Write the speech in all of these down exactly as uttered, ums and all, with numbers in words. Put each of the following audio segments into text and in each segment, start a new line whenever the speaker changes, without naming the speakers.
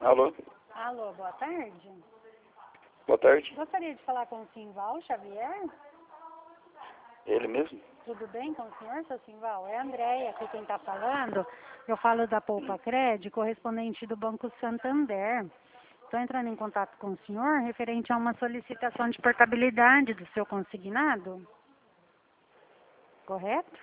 Alô?
Alô, boa tarde.
Boa tarde.
Gostaria de falar com o Simval Xavier.
Ele mesmo?
Tudo bem com o senhor, seu Simval? É a Andréia aqui quem está falando. Eu falo da Poupa Cred, correspondente do Banco Santander. Estou entrando em contato com o senhor referente a uma solicitação de portabilidade do seu consignado. Correto?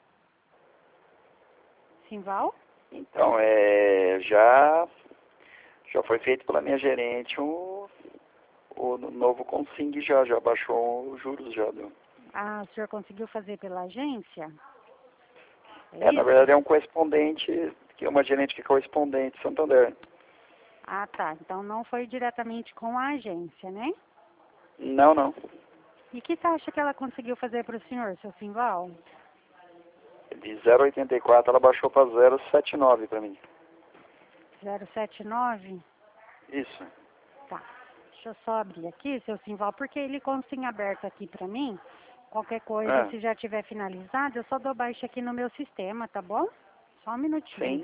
Simval?
Então, é, já, já foi feito pela minha gerente o, o novo consign já, já baixou os juros já. Deu.
Ah, o senhor conseguiu fazer pela agência?
É, é na verdade é um correspondente, que é uma gerente que é correspondente Santander.
Ah, tá. Então não foi diretamente com a agência, né?
Não, não.
E que taxa que ela conseguiu fazer para o senhor, seu Simval?
De zero vírgula oitenta e quatro ela baixou para zero vírgula setenta e nove para mim.
zero vírgula setenta e nove?
Isso.
Tá. Deixa eu só abrir aqui, seu Simval, porque ele consta em aberto aqui para mim. Qualquer coisa,
É.
se já tiver finalizado, eu só dou baixa aqui no meu sistema, tá bom? Só um minutinho.
Sim.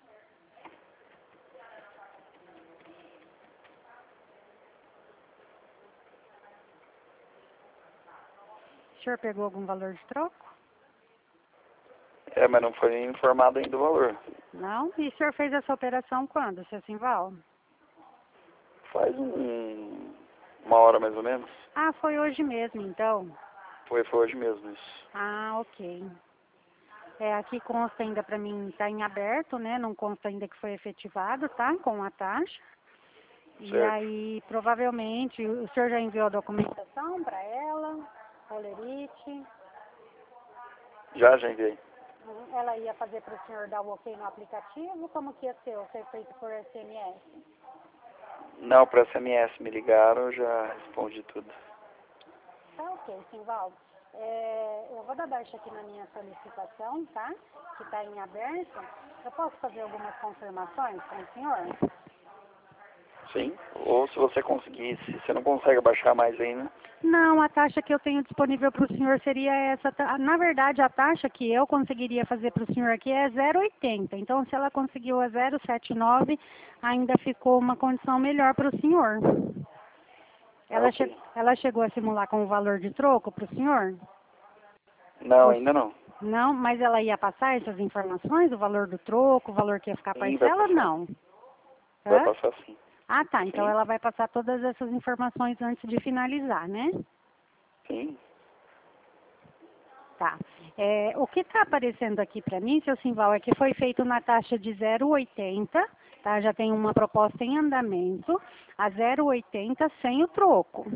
O senhor pegou algum valor de troco?
É, mas não foi informado ainda o valor.
Não? E o senhor fez essa operação quando, seu Simval?
Faz um, uma hora mais ou menos.
Ah, foi hoje mesmo, então.
Foi, foi hoje mesmo isso.
Ah, ok. É, aqui consta ainda para mim, tá em aberto, né? Não consta ainda que foi efetivado, tá? Com a taxa. E
Certo.
aí, provavelmente, o senhor já enviou a documentação para ela, Olerite.
Já, já enviei.
Ela ia fazer para o senhor dar o ok no aplicativo, como que ia ser? Ou ser feito por S M S?
Não, para S M S me ligaram, eu já respondi tudo.
Tá ok, Simval. É, eu vou dar baixa aqui na minha solicitação, tá? Que está em aberto. Eu posso fazer algumas confirmações com o senhor?
Sim. Ou se você conseguir, se você não consegue baixar mais ainda.
Não, a taxa que eu tenho disponível para o senhor seria essa. Na verdade, a taxa que eu conseguiria fazer para o senhor aqui é zero vírgula oitenta. Então, se ela conseguiu a zero vírgula setenta e nove, ainda ficou uma condição melhor para o senhor. Ela,
Ok.
che ela chegou a simular com o valor de troco para o senhor?
Não,
Ou
ainda não.
Não, mas ela ia passar essas informações, o valor do troco, o valor que ia ficar a
Sim, vai
parcela?
passar.
Não.
Vai
Hã?
passar sim.
Ah, tá. Então
Sim,
ela vai passar todas essas informações antes de finalizar, né?
sim.
Tá. É, o que está aparecendo aqui para mim, seu Simval, é que foi feito na taxa de zero vírgula oitenta, tá? Já tem uma proposta em andamento, a zero vírgula oitenta sem o troco.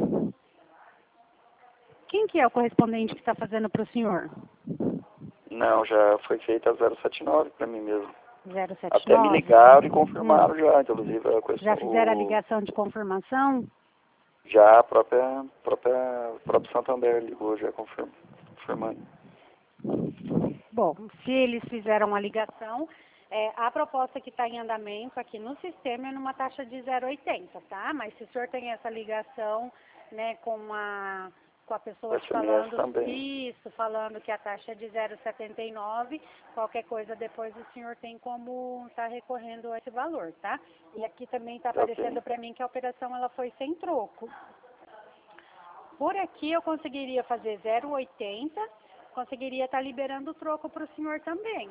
Quem que é o correspondente que está fazendo para o senhor?
Não, já foi feita a zero vírgula setenta e nove para mim mesmo.
zero vírgula setenta e
Até me
nove?
ligaram e
Hum.
confirmaram já, inclusive a
Já
questão,
fizeram a
o,
ligação de confirmação?
já a própria, própria, próprio Santander ligou já confirma, confirmando.
Bom, se eles fizeram a ligação, é, a proposta que está em andamento aqui no sistema é numa taxa de zero vírgula oitenta, tá? Mas se o senhor tem essa ligação, né, com a, com a pessoa
O
te
S M S
falando
também.
isso, falando que a taxa é de zero vírgula setenta e nove, qualquer coisa depois o senhor tem como estar recorrendo a esse valor, tá? E aqui também está aparecendo
Ok.
para mim que a operação ela foi sem troco. Por aqui eu conseguiria fazer zero vírgula oitenta, conseguiria estar liberando o troco para o senhor também.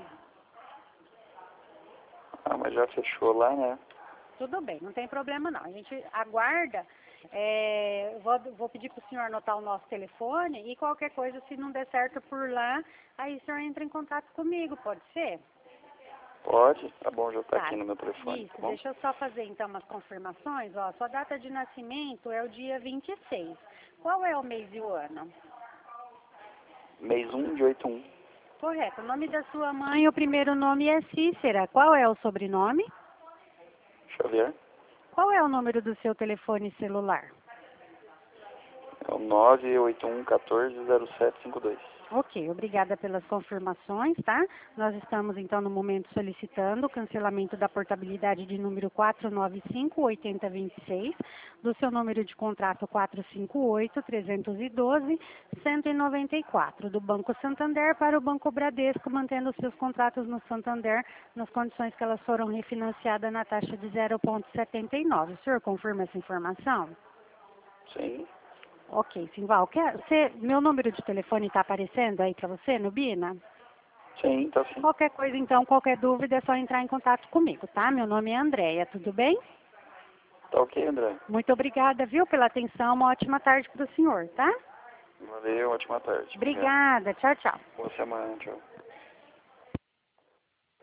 Ah, mas já fechou lá, né?
Tudo bem, não tem problema não. A gente aguarda, é, vou, vou pedir para o senhor anotar o nosso telefone e qualquer coisa, se não der certo por lá, aí o senhor entra em contato comigo, pode ser?
Pode? Tá bom, já tá
Tá,
aqui no meu telefone,
isso,
tá bom?
deixa eu só fazer então umas confirmações. Ó, sua data de nascimento é o dia vinte e seis. Qual é o mês e o ano?
Mês um de oitenta e um.
Correto, o nome da sua mãe, o primeiro nome é Cícera. Qual é o sobrenome?
Xavier.
Qual é o número do seu telefone celular?
É o nove oito um um quatro zero sete cinco dois.
Ok, obrigada pelas confirmações, tá? Nós estamos, então, no momento solicitando o cancelamento da portabilidade de número quatro nove cinco, oito zero dois seis, do seu número de contrato quatro cinco oito, três um dois, um nove quatro, do Banco Santander para o Banco Bradesco, mantendo os seus contratos no Santander nas condições que elas foram refinanciadas na taxa de zero vírgula setenta e nove. O senhor confirma essa informação?
Sim.
Ok, Simval, quer, você, meu número de telefone está aparecendo aí para você no Bina?
Sim, tá sim.
Qualquer coisa, então, qualquer dúvida é só entrar em contato comigo, tá? Meu nome é Andréia, tudo bem?
Tá ok, André.
Muito obrigada, viu, pela atenção. Uma ótima tarde para o senhor, tá?
Valeu, ótima tarde. Obrigado.
Obrigada, tchau, tchau.
Boa semana, tchau.